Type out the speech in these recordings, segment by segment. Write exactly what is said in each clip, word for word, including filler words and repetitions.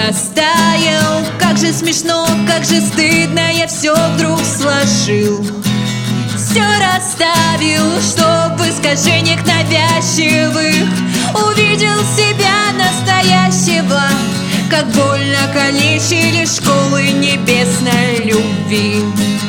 растаял. Как же смешно, как же стыдно, я все вдруг сложил, все расставил, чтоб в искажениях навязчивых увидел себя настоящего. Как больно калечили школы небесной любви.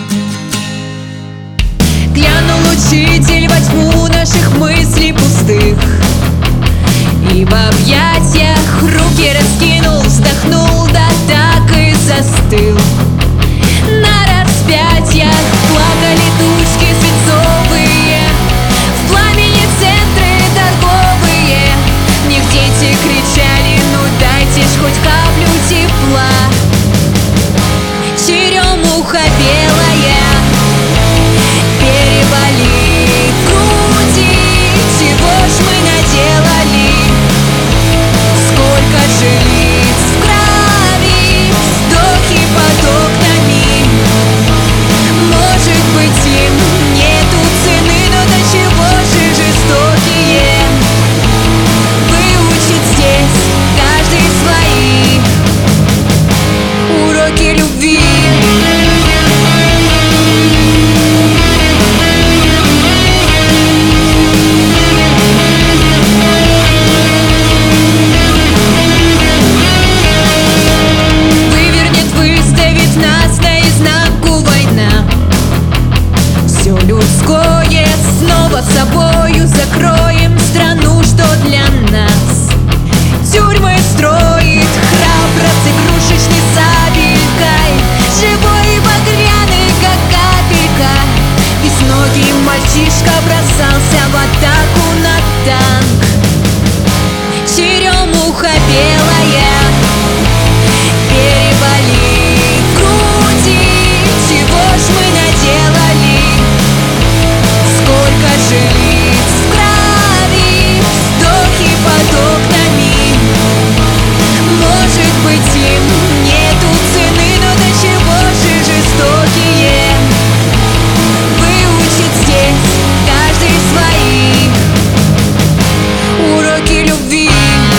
Глянул учитель во тьму наших мыслей пустых и в объятиях руки раскинул, вздохнул, да так и застыл. На распятиях плакали тучки свинцовые, в пламени центры торговые. В них дети кричали: ну дайте ж хоть каплю тепла. Черемуха белая, переболит в груди, чего ж мы наделали? Сколько же лиц в крови, вздохи под окнами. Может быть, им нету цены, но до чего же жестокие? Выучить здесь каждый свои уроки любви. Людское снова собою закроем страну, что для нас тюрьмы строит храбро с игрушечной сабелькой, живой и багряный, как капелька. Безногий мальчишка бросался в атаку на танк. Черемуха белая, переболит в груди, чего ж мы наделали? Сколько же лиц в крови, вздохи под окнами. Может быть, им нету цены, но до чего же жестокие? Выучить здесь каждый свои уроки любви.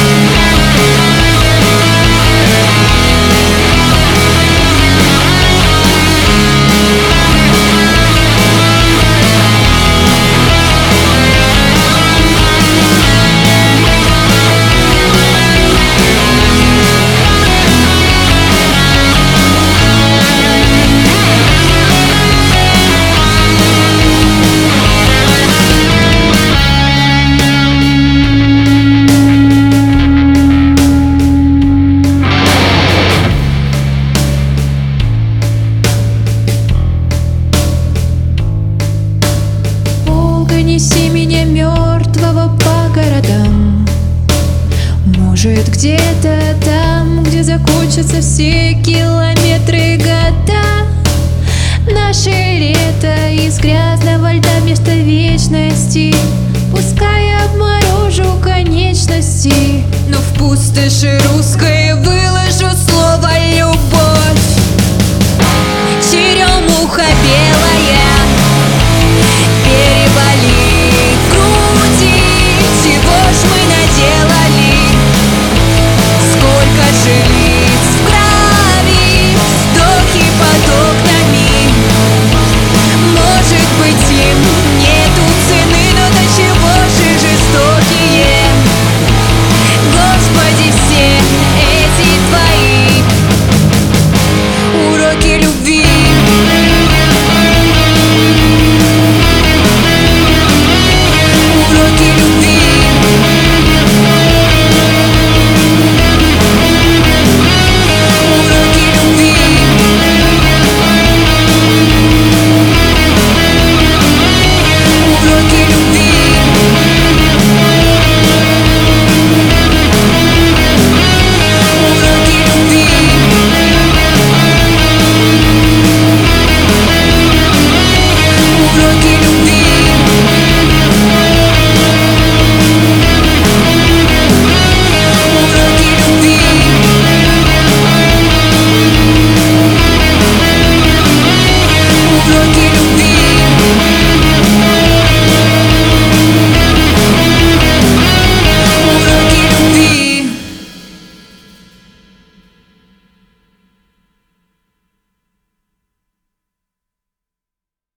Неси меня мертвого по городам. Может, где-то там, где закончатся все километры, года. Наше лето из грязного льда вместо вечности, пускай обморожу конечности. Но в пустоши русской